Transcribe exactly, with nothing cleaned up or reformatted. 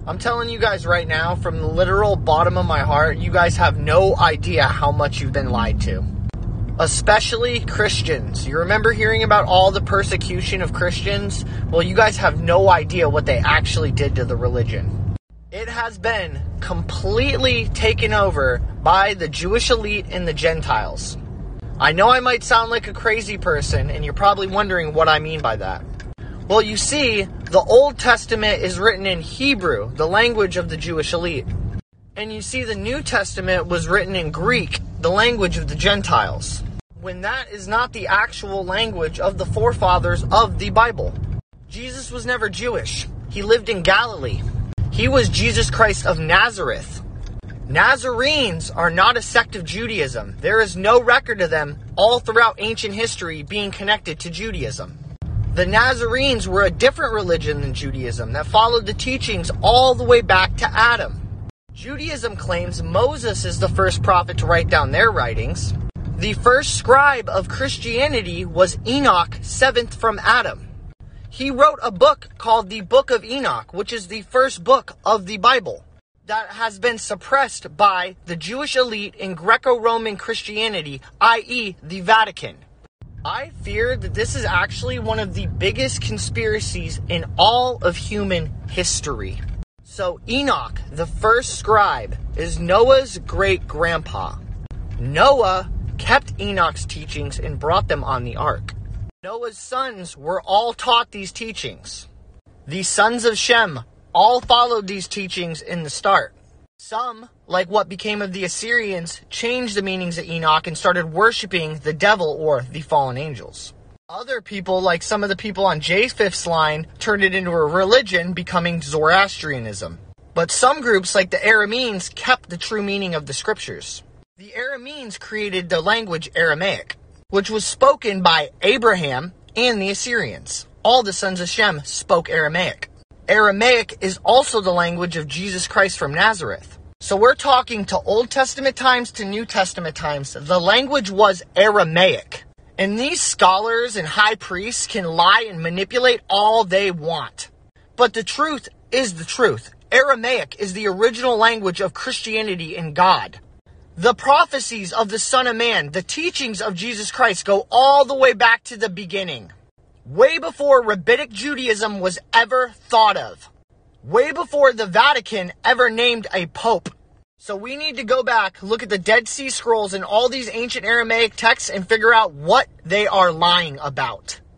I'm telling you guys right now, from the literal bottom of my heart, you guys have no idea how much you've been lied to. Especially Christians. You remember hearing about all the persecution of Christians? Well, you guys have no idea what they actually did to the religion. It has been completely taken over by the Jewish elite and the Gentiles. I know I might sound like a crazy person, and you're probably wondering what I mean by that. Well, you see, the Old Testament is written in Hebrew, the language of the Jewish elite. And you see, the New Testament was written in Greek, the language of the Gentiles. When that is not the actual language of the forefathers of the Bible. Jesus was never Jewish. He lived in Galilee. He was Jesus Christ of Nazareth. Nazarenes are not a sect of Judaism. There is no record of them all throughout ancient history being connected to Judaism. The Nazarenes were a different religion than Judaism that followed the teachings all the way back to Adam. Judaism claims Moses is the first prophet to write down their writings. The first scribe of Christianity was Enoch, seventh from Adam. He wrote a book called the Book of Enoch, which is the first book of the Bible that has been suppressed by the Jewish elite in Greco-Roman Christianity, that is the Vatican. I fear that this is actually one of the biggest conspiracies in all of human history. So Enoch, the first scribe, is Noah's great-grandpa. Noah kept Enoch's teachings and brought them on the ark. Noah's sons were all taught these teachings. The sons of Shem all followed these teachings in the start. Some, like what became of the Assyrians, changed the meanings of Enoch and started worshiping the devil or the fallen angels. Other people, like some of the people on Japheth's line, turned it into a religion, becoming Zoroastrianism. But some groups, like the Arameans, kept the true meaning of the scriptures. The Arameans created the language Aramaic, which was spoken by Abraham and the Assyrians. All the sons of Shem spoke Aramaic. Aramaic is also the language of Jesus Christ from Nazareth. So we're talking to Old Testament times to New Testament times. The language was Aramaic. And these scholars and high priests can lie and manipulate all they want. But the truth is the truth. Aramaic is the original language of Christianity and God. The prophecies of the Son of Man, the teachings of Jesus Christ, go all the way back to the beginning. Way before Rabbinic Judaism was ever thought of. Way before the Vatican ever named a pope. So we need to go back, look at the Dead Sea Scrolls and all these ancient Aramaic texts and figure out what they are lying about.